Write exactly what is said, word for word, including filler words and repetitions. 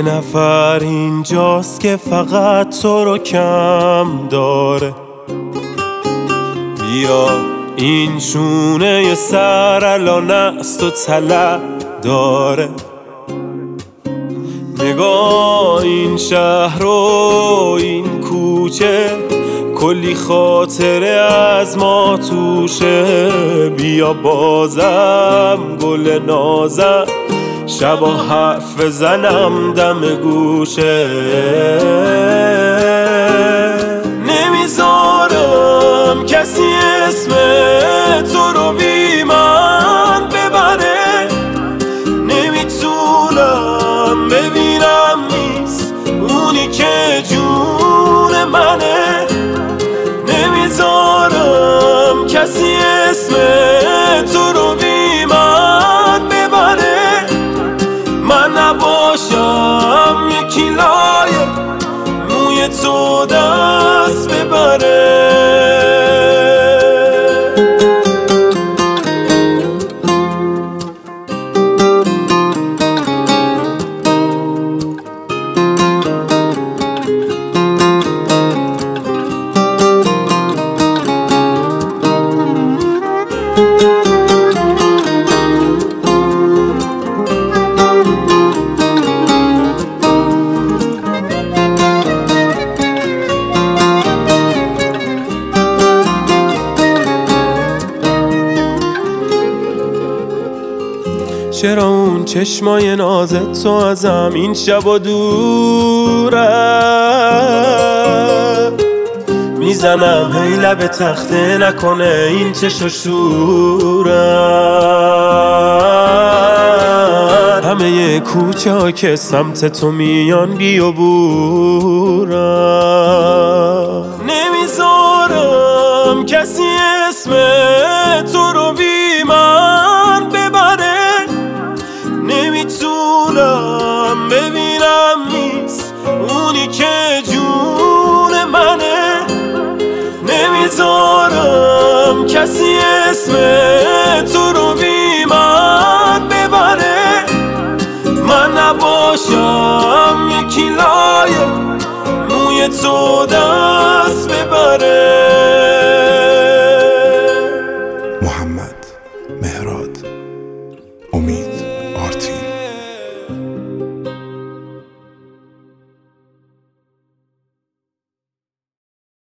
یه نفر اینجاست که فقط تو رو کم داره. بیا این شونه سر الان از تو طلب داره. نگاه این شهر و این کوچه کلی خاطره از ما توشه. بیا بازم گل نازم شبا حرف بزنم دم گوشه. نمیذارم کسی اسم تو رو بی من ببره. نمیتونم ببینم نیست اونی که جون منه. نمیذارم کسی اسم تو رو بی من ببره. من نباشم یکی لایه موی تو دست ببره. چرا اون چشمای نازت تو ازم این شبا دوره؟ میزنم هی لب تخته نکنه این چشم شورن. همه ی کوچه ها که سمت تو میان بیا بورن. نمیذارم کسی اسم تو رو بی من ببره. نمیتونم ببینم نیست اونی که جون منه. نمیذارم کسی اسم تو رو بی من ببره. من نباشم یکی لایه موی تو دست ببره.